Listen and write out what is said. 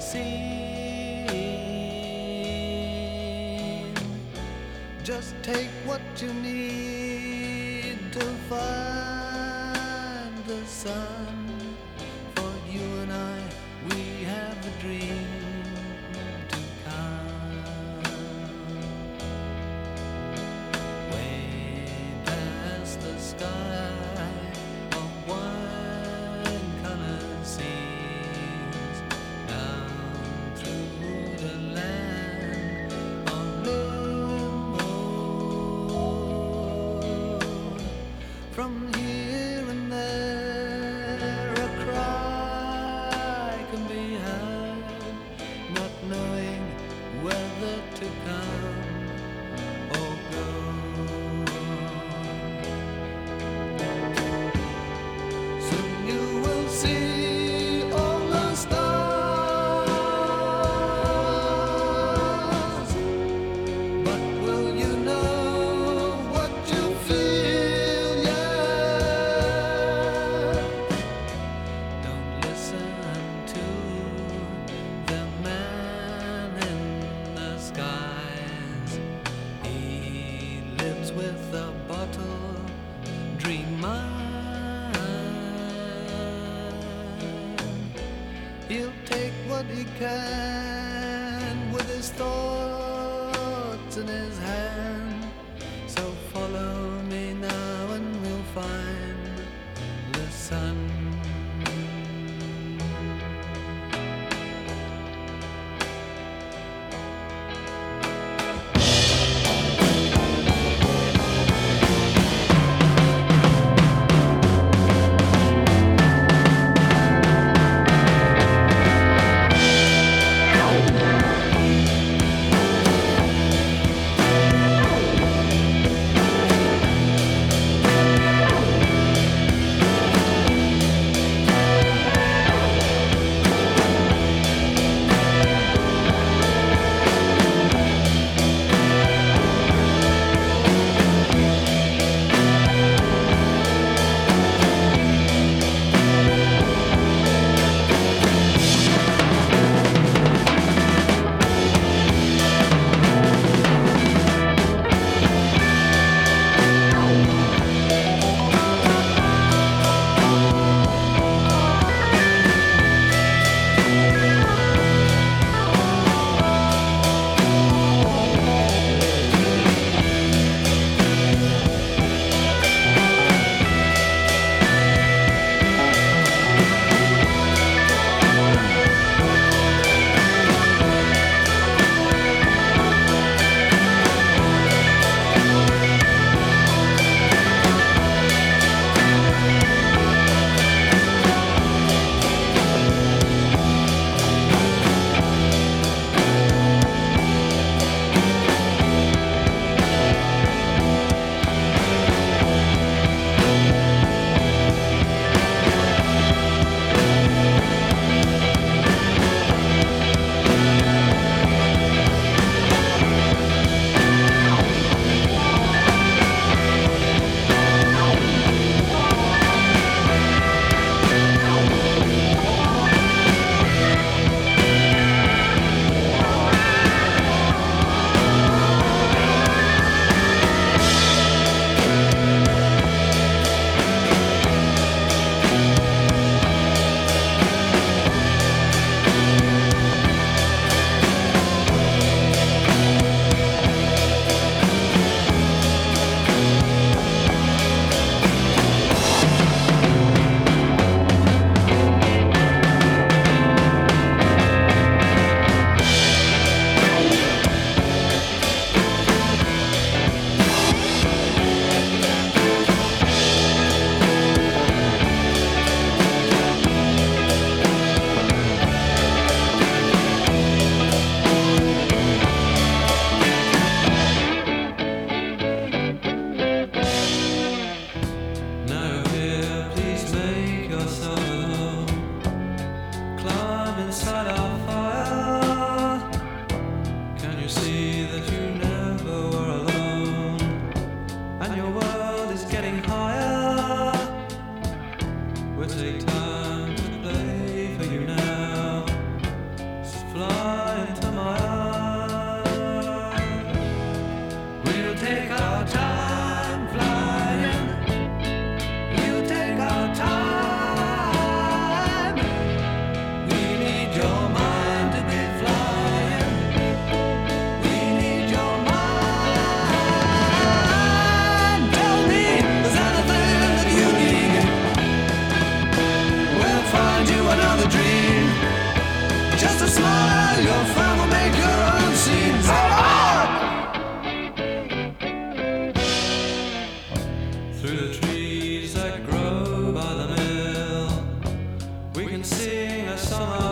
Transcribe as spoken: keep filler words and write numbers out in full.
seen. Just take what you need to find the sun. For you and I, we have a dream to come. Way past the sky of wine-colored seas, down through the land of limbo. From here and there, a cry can be heard, not knowing whether to come or go. Soon you will see all the stars, but will you know what you feel yet? Don't listen to the man in the skies. He lives with a bottle, dream on. He'll take what he can with his thoughts in his hand. So follow me now and we'll find the sun. just a smile. Your friend will make your own scene. Come on! Through the trees that grow by the mill, we can sing a song